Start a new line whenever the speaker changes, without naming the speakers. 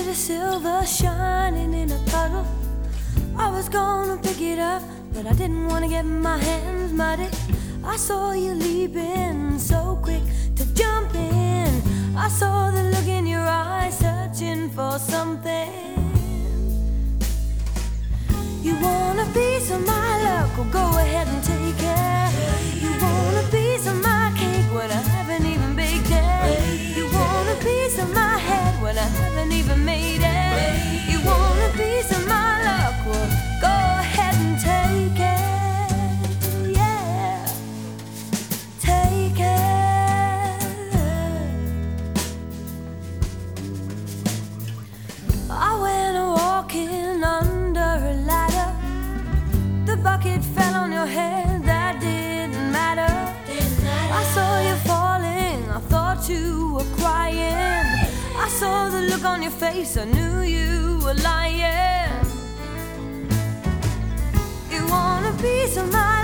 of silver shining in a puddle. I was gonna pick it up, but I didn't want to get my hands muddy. I saw you leaping so quick to jump in. I saw the look in your eyes, searching for something. You want a piece of my luck? Well, go ahead and take it. You want a piece of my cake when I haven't even baked it. You want a piece of my head when I haven't even made it. You want a piece of my luck? Well, go ahead and take it. Yeah, take it. I went walking under a ladder. The bucket fell on your head, that didn't matter. I saw you falling, I thought you were crying. I saw the look on your face, I knew you were lying. You want a piece of my